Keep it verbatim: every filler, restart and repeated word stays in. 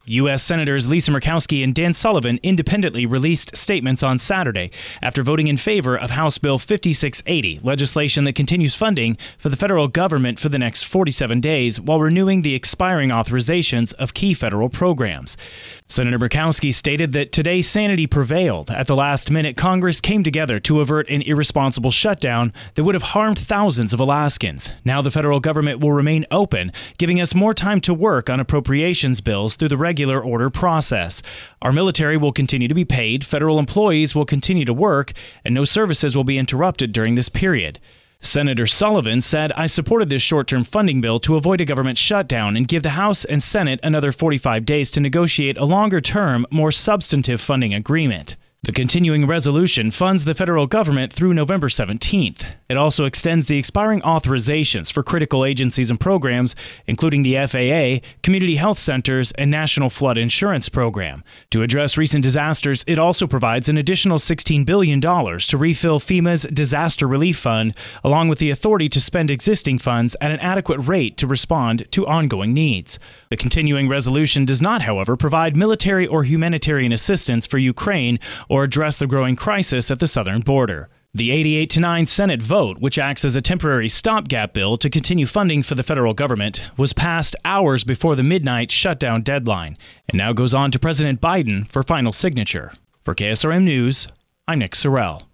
U S Senators Lisa Murkowski and Dan Sullivan independently released statements on Saturday after voting in favor of House Bill fifty-six eighty, legislation that continues funding for the federal government for the next forty-seven days while renewing the expiring authorizations of key federal programs. Senator Murkowski stated that today sanity prevailed. At the last minute, Congress came together to avert an irresponsible shutdown that would have harmed thousands of Alaskans. Now the federal government will remain open, giving us more time to work on appropriations bills through the regular order process. Our military will continue to be paid, federal employees will continue to work, and no services will be interrupted during this period. Senator Sullivan said, "I supported this short-term funding bill to avoid a government shutdown and give the House and Senate another forty-five days to negotiate a longer-term, more substantive funding agreement." The continuing resolution funds the federal government through November seventeenth. It also extends the expiring authorizations for critical agencies and programs, including the F A A, community health centers, and National Flood Insurance Program. To address recent disasters, it also provides an additional sixteen billion dollars to refill FEMA's Disaster Relief Fund, along with the authority to spend existing funds at an adequate rate to respond to ongoing needs. The continuing resolution does not, however, provide military or humanitarian assistance for Ukraine or address the growing crisis at the southern border. The eighty-eight to nine Senate vote, which acts as a temporary stopgap bill to continue funding for the federal government, was passed hours before the midnight shutdown deadline and now goes on to President Biden for final signature. For K S R M News, I'm Nick Sorrell.